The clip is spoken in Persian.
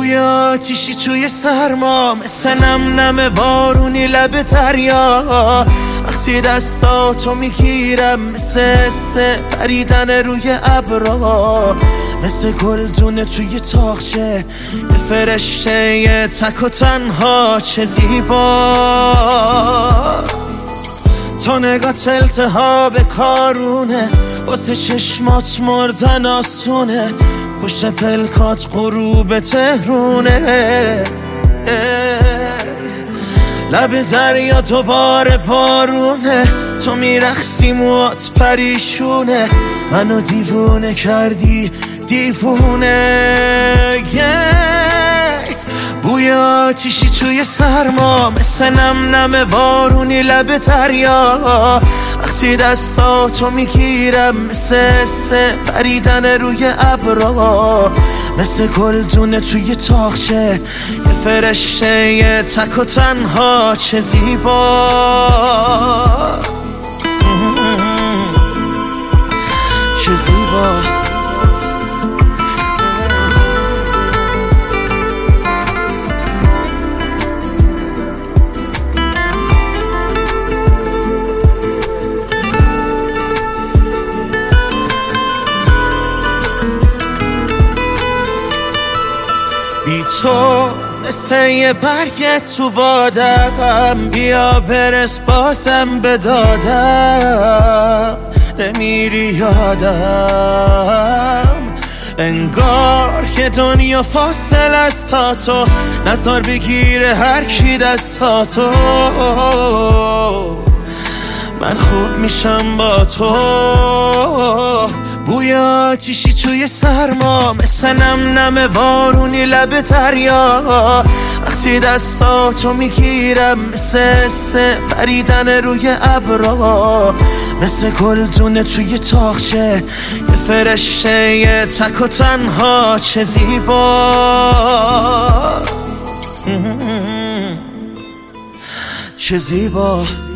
بوی آتیشی توی سرما، مثل نم نم بارونی لب دریا. وقتی دستاتو میگیرم مثل پریدن روی ابرا، مثل گلدونه توی تاقچه، یه فرشته یه تک و تنها. چه زیبا تو نگات التهاب کارونه، واسه چشمات مردن آسونه، پشت پلکات غروب تهرونه. لب دریا دوباره بارونه، تو میرقصی موات پریشونه، منو دیوونه کردی دیوونه. بوی آتیشی توی سرما، مثل نم نم بارونی لب دریا. وقتی دستاتو میگیرم مثل پریدن روی ابرا، مثل گلدونه توی تاقچه، یه فرشته یه تک و تنها. چه زیبا چه زیبا. بی تو مثل یه برگ تو بادم، بیا برس بازم به دادم. نمیری یادم، انگار که دنیا فاصل است تا تو، نزار بگیره هر کی دستاتو. من خوب میشم با تو. بوی آتیشی توی سرما، مثل نم نم بارونی لب دریا. وقتی دستاتو میگیرم مثل پریدن روی ابرا، مثل گلدونه توی تاقچه، یه فرشته یه تک و تنها. چه زیبا چه زیبا.